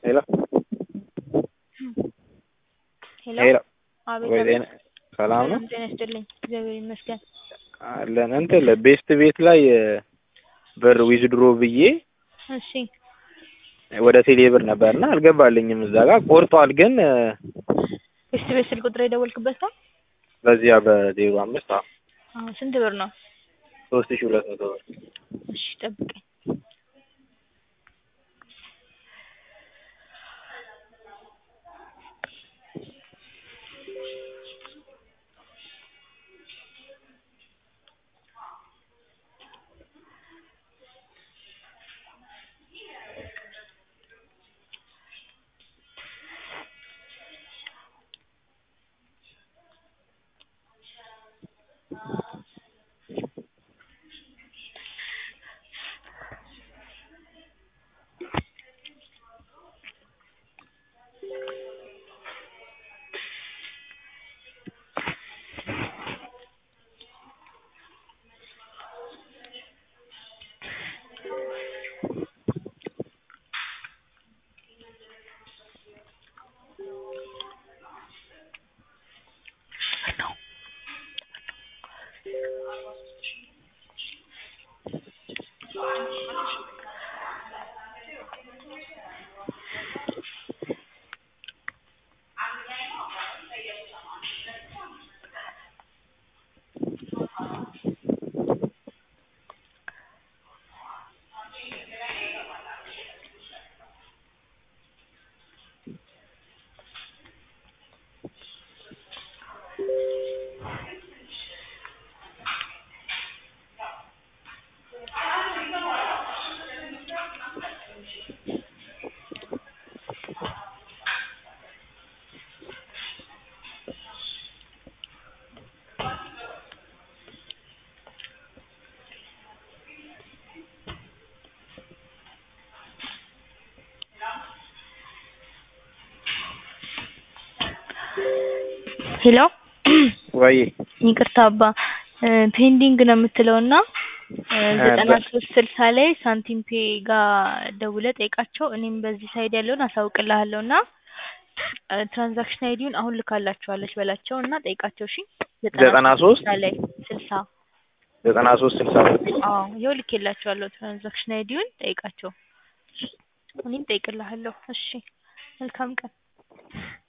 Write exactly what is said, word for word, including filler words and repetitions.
ሄሎ ሄሎ ሄሎ አቤት ወይ አቤት ሰላም ነው? ሰላም ጤና ይስጥልኝ። እግዚአብሔር ይመስገን። አለን እንትን ለቤስት ቤት ላይ ብር ዊዝድሮ ብዬ እሺ ወደ ቴሌ ብር ነበርና አልገባልኝም። እዛ ጋር ቆርጧል። ግን ቤስት ቤት ስልክ ቁጥር የደወልክበት ነው? በዚያ በዜሮ አምስት አዎ አዎ ስንት ብር ነው? ሶስት ሺህ ሁለት መቶ ብር። እሺ ጠብቀኝ። ሄሎ ወይ ይቅርታ አባ ፔንዲንግ ነው የምትለውና ዘጠና ሶስት ስልሳ ላይ ሳንቲም ፔ ጋር ደውለህ ጠይቃቸው። እኔም በዚህ ሳይድ ያለውን አሳውቅልሃለሁና ትራንዛክሽን አይዲውን አሁን ልካላችኋለች በላቸውና ጠይቃቸው። እሺ ዘጠና ሶስት ላይ ስልሳ ዘጠና ሶስት ስልሳ አዎ ይኸው ልኬላችኋለሁ። ትራንዛክሽን አይዲውን ጠይቃቸው። እኔም ጠይቅልሃለሁ። እሺ መልካም ቀን።